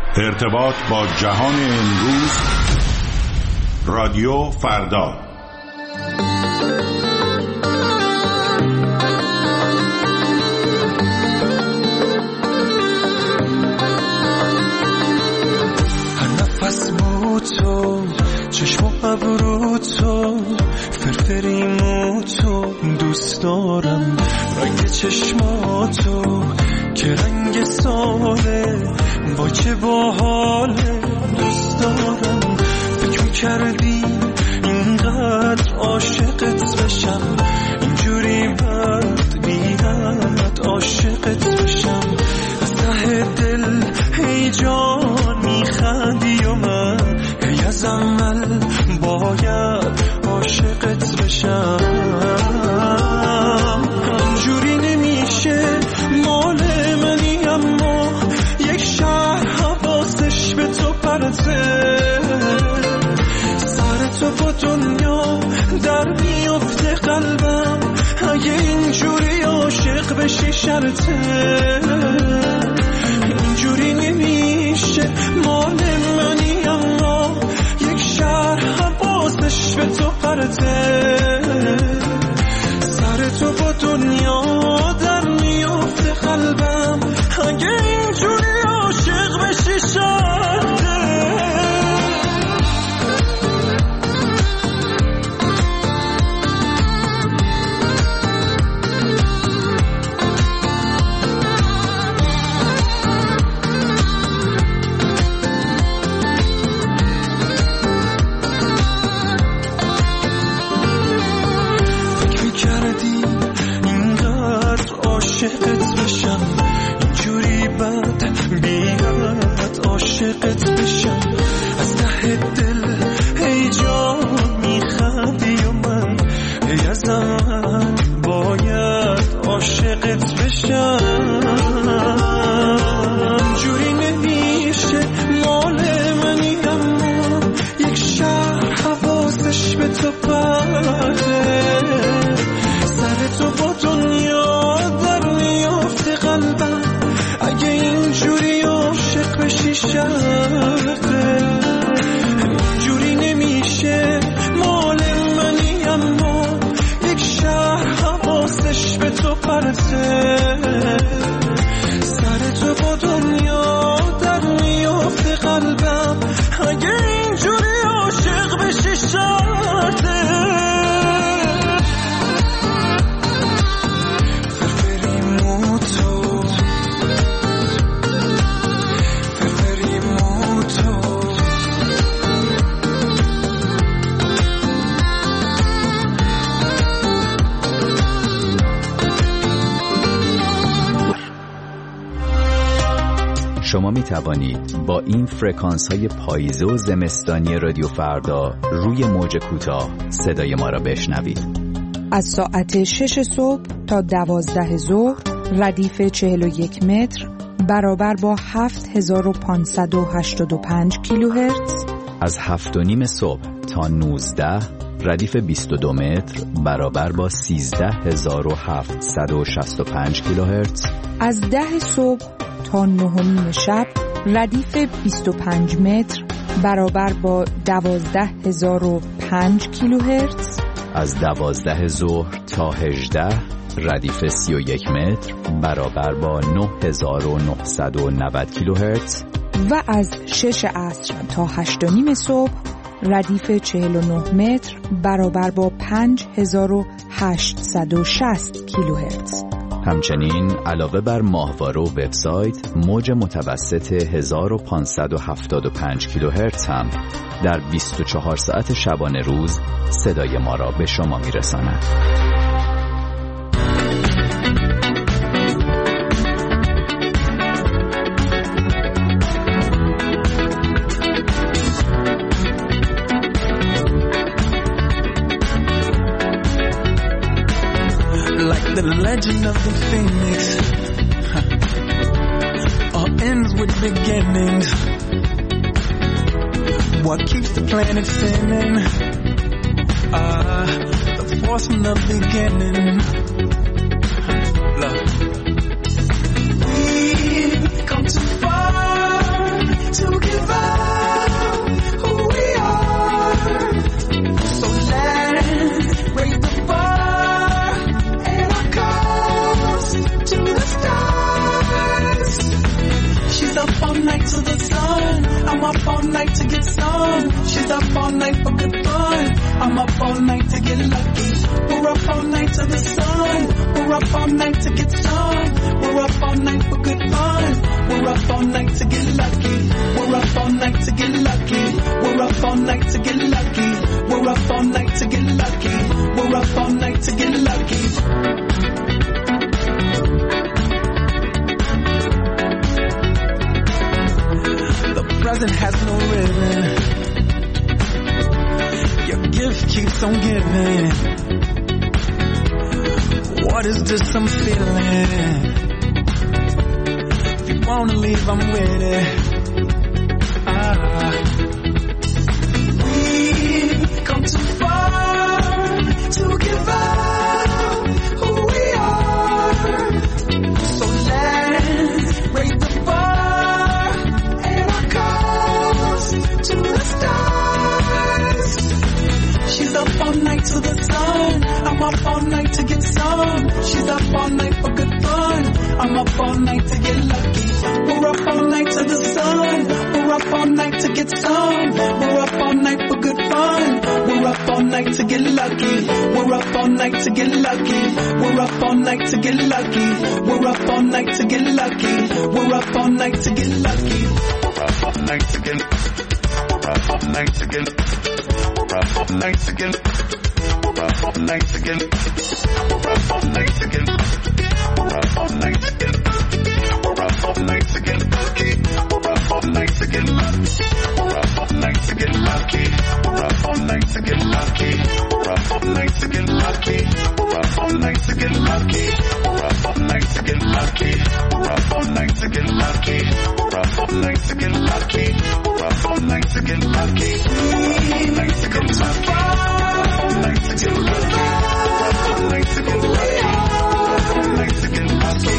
ارتباط با جهان امروز، رادیو فردا. هر نفس بود تو، چشم و ابرو تو، فرفریمو تو دوست دارم، رنگ چشماتو که رنگ ساله، با چه باحاله دوست دارم. فکر میکردی اینقدر عاشقت بشم، اینجوری بد بیاد عاشقت بشم. از ته دل هی جان میخندی و من هی از اول باید عاشقت بشم. اینجوری نمیشه، مال منی اما یک شهر حواسش به تو پرته، سر تو با دنیا در میفته قلبم، اگه اینجوری عاشق بشی شرطه. اینجوری نمیشه، مال منی اما یک شهر حواسش به تو پرته، سر تو با دنیا در میفته قلبم، اگه اینجوری عاشق بشی شرطه. عاشقت بشم، اینجوری بد بیاد عاشقت بشم. از ته دل هی جان میخندی و من هی از من باید عاشقت بشم. اینجوری نمیشه، مال منی اما یک شهر حواسش به تو پرده، سر تو با دنیا قلبم، اگه اینجوری عاشق بشی شرطه. اینجوری نمیشه، مال منی اما یک شهر حواسش به تو پرته، سر تو با دنیا در میفته قلبم، اگه اینجوری عاشق بشی شرطه. شما می توانید با این فرکانس های پاییزه و زمستانی رادیو فردا روی موج کوتاه صدای ما را بشنوید. از ساعت 6 صبح تا 12 ظهر ردیف 41 متر برابر با 7585 کیلوهرتز. از 7:30 صبح تا 19 ردیف 22 متر برابر با 13765 کیلوهرتز. از 10 صبح تا 9 شب ردیف 25 متر برابر با 12005 کیلوهرتز. از 12 ظهر تا 18 ردیف 31 متر برابر با 9990 کیلوهرتز. و از 6 عصر تا 8:30 صبح ردیف 49 متر برابر با 5860 کیلوهرتز. همچنین علاوه بر ماهواره و وبسایت، موج متوسط 1575 کیلوهرتز هم در 24 ساعت شبانه روز صدای ما را به شما میرساند. The legend of the phoenix all ends with beginnings. What keeps the planet spinning? The force from the beginning. Love. We've come too far to night to the sun. I'm up all night to get some. She's up all night for good fun. I'm up all night to get lucky. We're up all night to the sun. We're up all night to get some. We're up all night for good fun. We're up all night to get lucky. We're up all night to get lucky. We're up all night to get lucky. We're up all night to get lucky. We're up all night to get lucky. The present has no ribbon. Your gift keeps on giving. What is this I'm feeling? If you wanna leave, I'm with it. We've come too far to give up who we are. So let's raise the bar and our cause to the stars. She's up all night to the sun. I'm up all night to get some. She's up all night for good fun. I'm up all night to get lucky. We're up all night to the sun. We're up all night to get some. We're up all night for good fun. We're up all night to get lucky. We're up all night to get lucky. We're up all night to get lucky. We're up all night to get lucky. We're up all night to get lucky. We're up all night to get. We're up all night to get. We're up all night to get. We're up all night to get. We're up all night to get. We're up all night to get. We're up all night to get lucky. We're up all night to get lucky. We're up all night to get lucky. We're up all night to get lucky. We're up all night to get lucky. We're up all night to get lucky. We're up all night to get lucky. We're up all night to get lucky. We're up all night to get lucky. We're up all night to get lucky. We're up all night to get lucky. We're up all night to get lucky. We're up all night to get lucky. We're up all night to get lucky.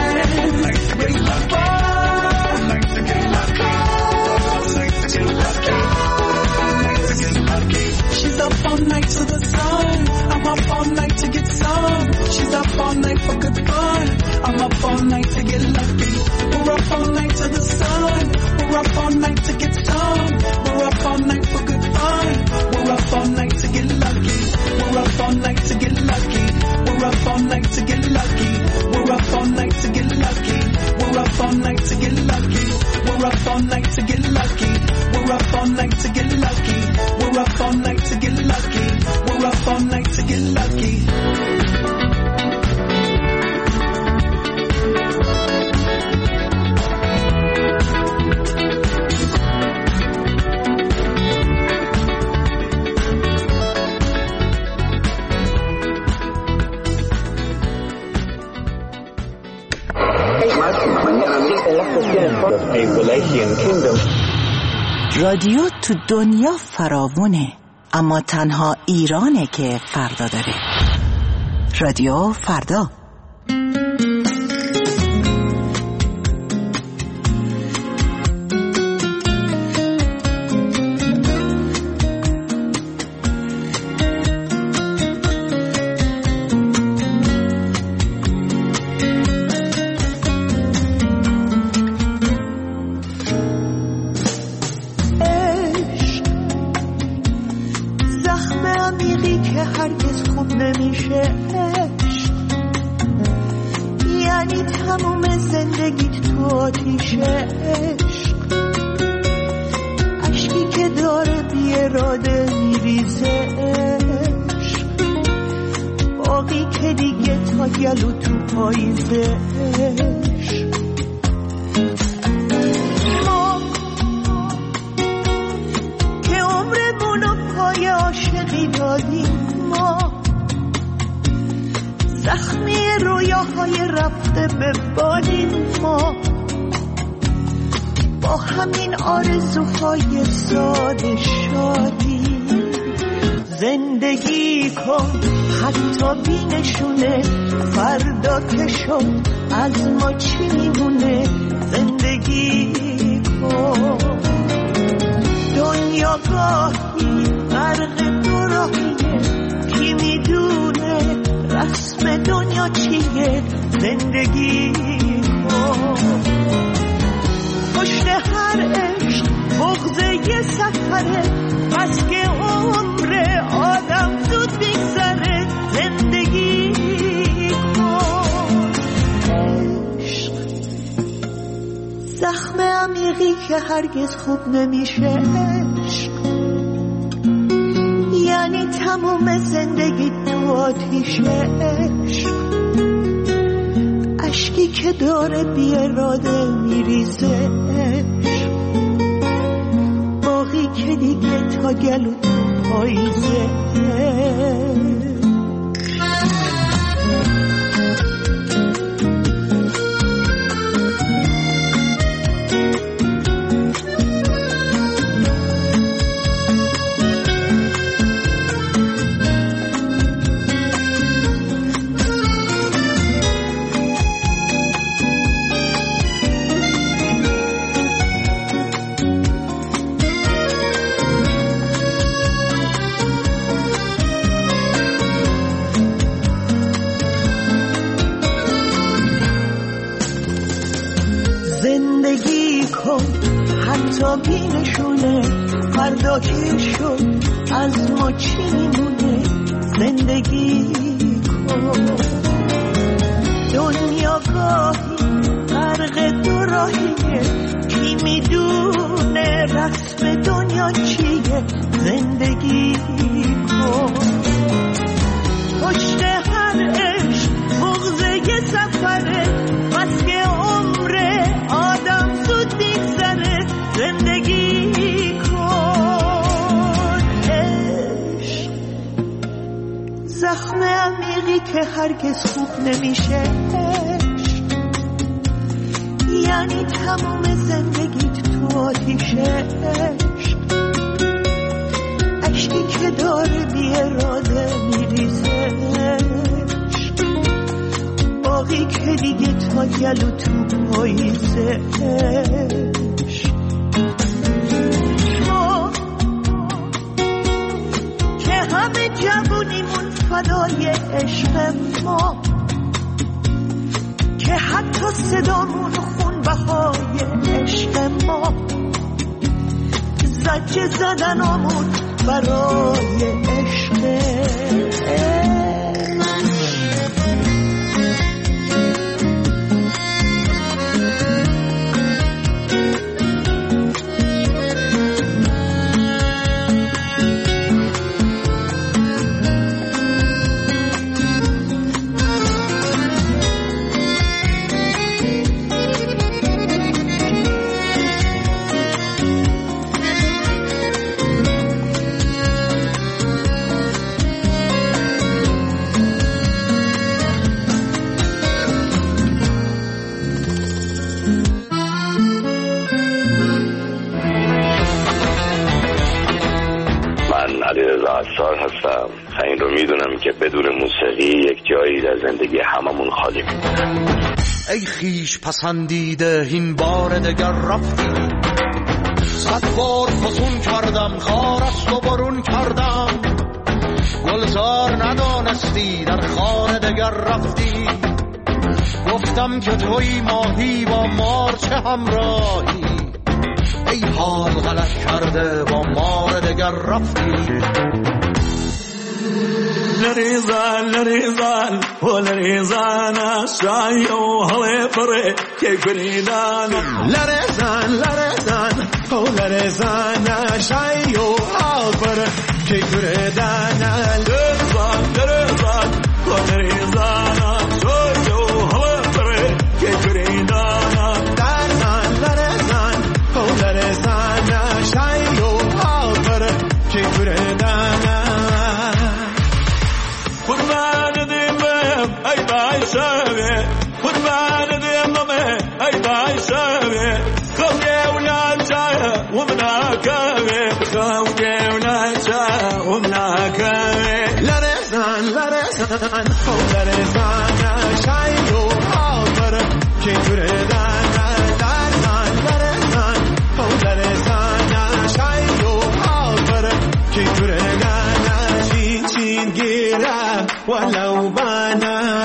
She's up all night to the sun. I'm up all night to get some. She's up all night for good fun. I'm up all night to get lucky. We're up all night to the sun. We're up all night to get some. We're up all night for good fun. We're up all night to get lucky. We're up all night to get lucky. We're up all night to get lucky. We're up all night to get lucky. We're up all night to get lucky. We're up all night to get lucky. We're up all night to get lucky. We're up all night to get lucky. We're up all night to get lucky. رادیو تو دنیا فراوونه، اما تنها ایرانه که فردا داره. رادیو فردا. زندگی کن حتی بینشونه فردا که شد از ما چی میمونه. زندگی کن دنیا گاهی غرق دو راهیه، کی میدونه رسم دنیا چیه. زندگی کن پشت سفره بس که عمر آدم زود بگذره زندگی کن عشق زخم عمیقی که هرگز خوب نمیشه عشق یعنی تموم زندگی تو آتیش عشق اشکی که داره بی اراده میریزه عشق باقی که دیگه تا گلو تو پاییزه زندگی کن حتی بی نشونه فردا که شد از ما چی میمونه زندگی کن دنیا گاهی غرق دو راهیه کی میدونه رسم دنیا چیه زندگی کن پشت هر عشق بغضه یه سفره بس که عمر آدم زود میگذره زندگی کن عشق زخم عمیقی که هرگز خوب نمیشه عشق یعنی تمام زندگیت تو آتیش عشق اشکی که داره بی اراده میریزه باقی که دیگه تا گلو تو پاییزه ما که همه جوونیمون فدای عشق ما که حتی صدامون خون بهای عشق ما زجه زدنامون برای عشق هستم. این رو میدونم که بدون موسیقی یک جایی در زندگی هممون خالی میمونه. ای خیش پسندیده این بار دگر رفتی، صد بار فسون کردم خارست و برون کردم، گلزار ندانستی در خانه دگر رفتی، گفتم که توی ماهی با مار چه همراهی، ای حال غلط کرده با مار دگر رفتی. لريزان ولريزان شاي وهلي فري كيف ريدان لريزان ولريزان شاي وهلي فري كيف ريدان لريزان ولريزان شاي وهلي فري كيف ريدان لريزان ولريزان شاي وهلي فري كيف ريدان قربان ديمم اي باي شاوي قربان ديمم اي باي شاوي خويا ولا جاي ومنا كاوي خويا ولا جاي ومنا كاوي لرزان ولرزان شايو حاضر كيفردان لرزان ولرزان شايو حاضر كيفردان شين جيرا ولو بانا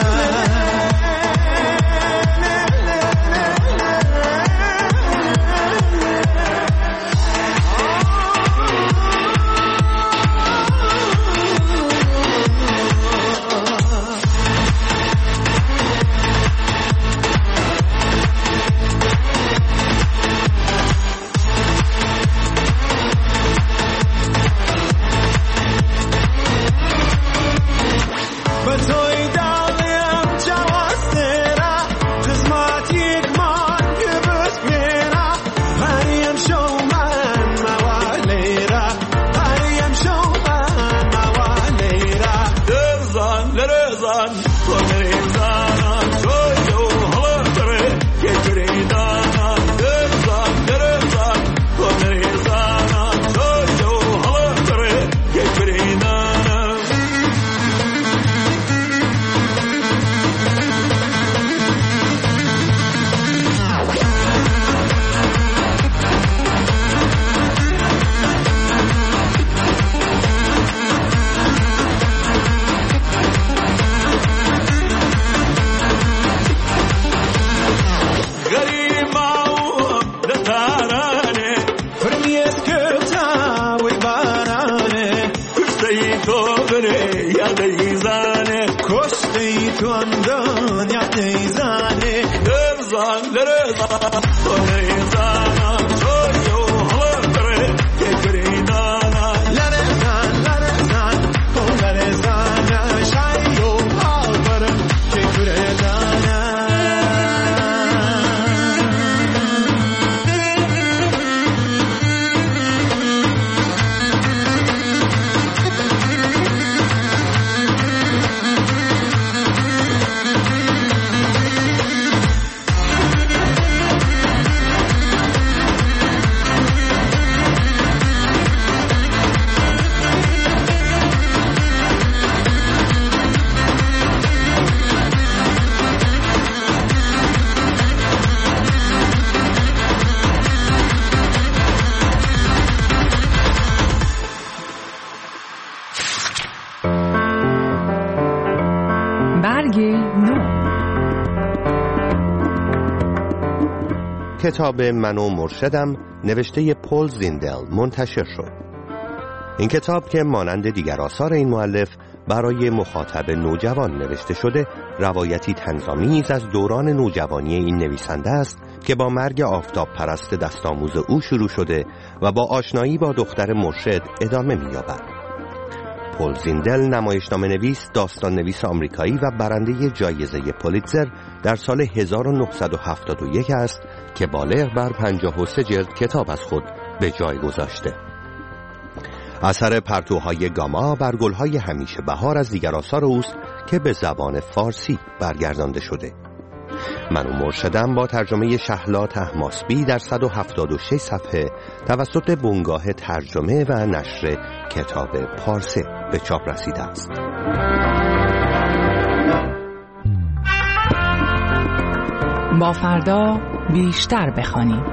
کتاب من و مرشدم نوشته پل زیندل منتشر شد. این کتاب که مانند دیگر آثار این مؤلف برای مخاطب نوجوان نوشته شده، روایتی طنزآمیز از دوران نوجوانی این نویسنده است که با مرگ آفتاب پرست دستآموز او شروع شده و با آشنایی با دختر مرشد ادامه می‌یابد. پل زیندل نمایشنامه نویس، داستان نویس آمریکایی و برنده جایزه پولیتزر در سال 1971 است که بالغ بر 53 جلد کتاب از خود به جای گذاشته. اثر پرتوهای گاما بر گلهای همیشه بهار از دیگر آثار اوست که به زبان فارسی برگردانده شده. من و مرشدم با ترجمه شهلا طهماسبی در 176 صفحه توسط بنگاه ترجمه و نشر کتاب پارسه به چاپ رسیده است. با فردا بیشتر بخوانیم.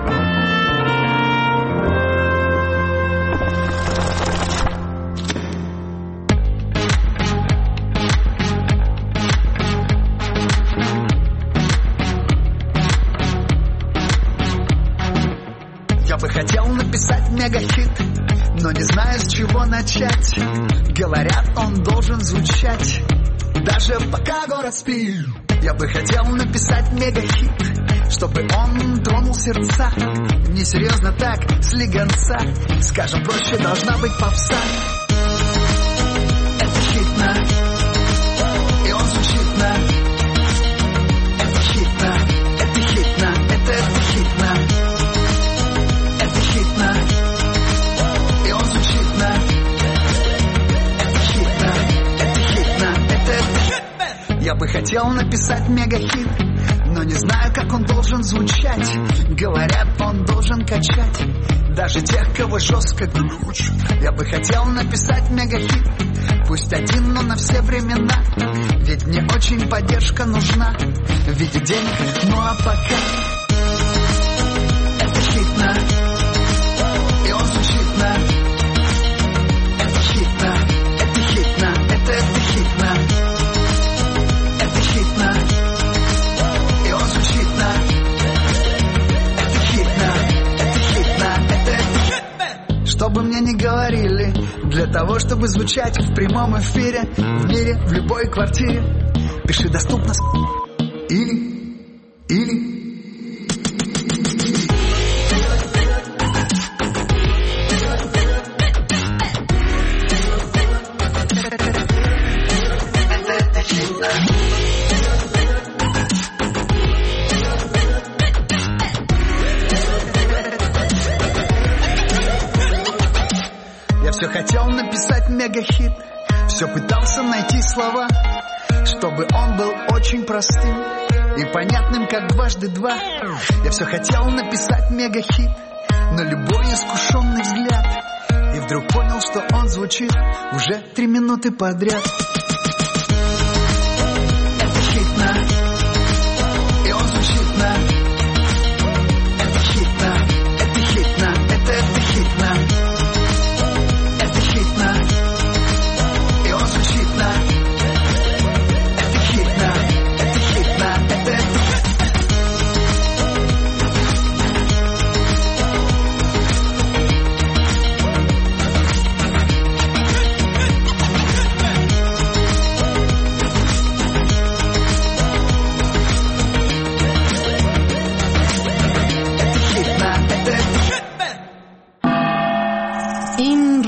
Хотел написать мегахит, но не знаю, с чего начать. Говорят, он должен звучать, даже пока город спит. Я бы хотел написать мегахит, чтобы он тронул сердца. Несерьезно так, слегонца, скажем проще, должна быть попса. Это хитно, и он звучит на. Это хитно, это хитно, это хитно. И он звучит на. Это хитно, это хитно, это хитно. Я бы хотел написать мегахит, но не знаю, как он должен звучать. Говорят, он должен качать даже тех, кого жестко глючит. Я бы хотел написать мегахит, пусть один, но на все времена. Ведь мне очень поддержка нужна в виде денег, ну а пока. Это хитно. И он звучит на. Это хитно, это хитно, это хитно. Это хитно. И он звучит на. Это хитно, это хитно, это хитно. Что бы мне ни говорили, для того, чтобы звучать в прямом эфире, в мире, в любой квартире, пиши доступно или все хотел написать мегахит, все пытался найти слова, чтобы он был очень простым и понятным, как дважды два. Я все хотел написать мегахит, но любой искушенный взгляд, и вдруг понял, что он звучит уже 3 минуты подряд. Это хитно, и он звучит на. Это хитно, это хитно, это хитно. И он звучит на. Это хитно, это хитно, это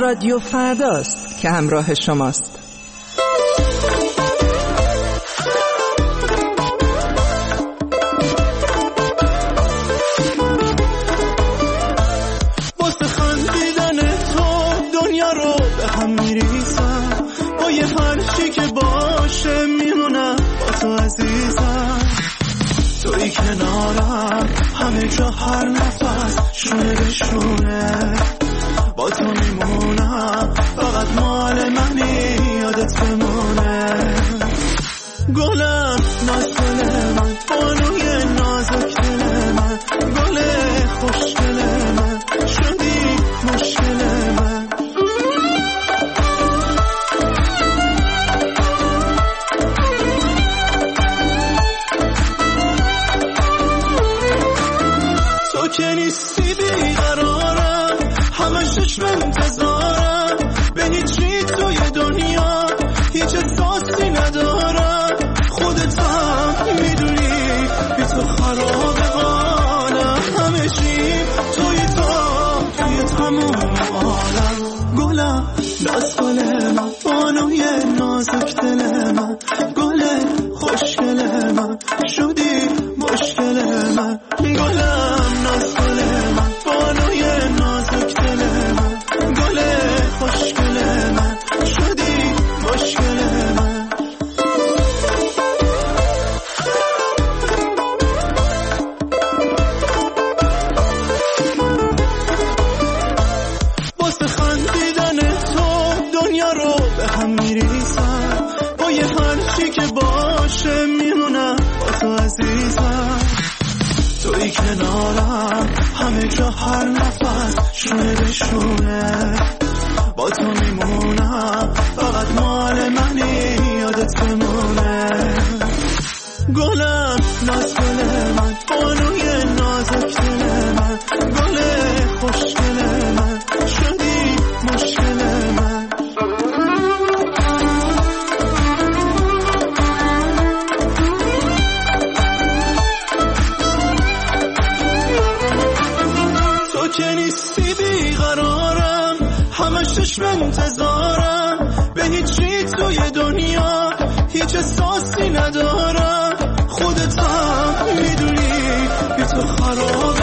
رادیو فرداست که همراه شماست. واسه خندیدن تو دنیا رو به هم میریزم، با یه هرچی که باشه میمونم با تو عزیزم. توی کنارم همه جا هر نفس شونه به شونه، با تو میمونم فقط مال منی یادت بمونه. گلم نازل من، بانوی نازک دل من، گل خوشگل من، شدی مشکل من. تو که نیستی بیقرارم، همه چشم انتظارم، به هیچی توی دنیا هیچ احساسی ندارم. خودت هم میدونی بی تو خراب حالم، همه چی توی تموم عالم. گلم ناز گل من، بانوی نازک دل من، گل خوشگل من، شدی مشکل من. گلم ناز گل من، بانوی نازک دل من، گل خوشگل من، شدی مشکل من. واسه خندیدن تو دنیا رو به هم میریزم، با یه هرچی که باشه میمونم با تو عزیزم. توی کنارم همه جا هر نفس شونه به شونه، با تو میمونم فقط مال منی یادت بمونه. گلم ناز گل من، بانوی نازک دل من، گل خوشگل من، شدی مشکل من. تو که نیستی بیقرارم، همه چشم انتظارم، به هیچی توی دنیا هیچ احساسی ندارم. خودت هم میدونی بی تو خراب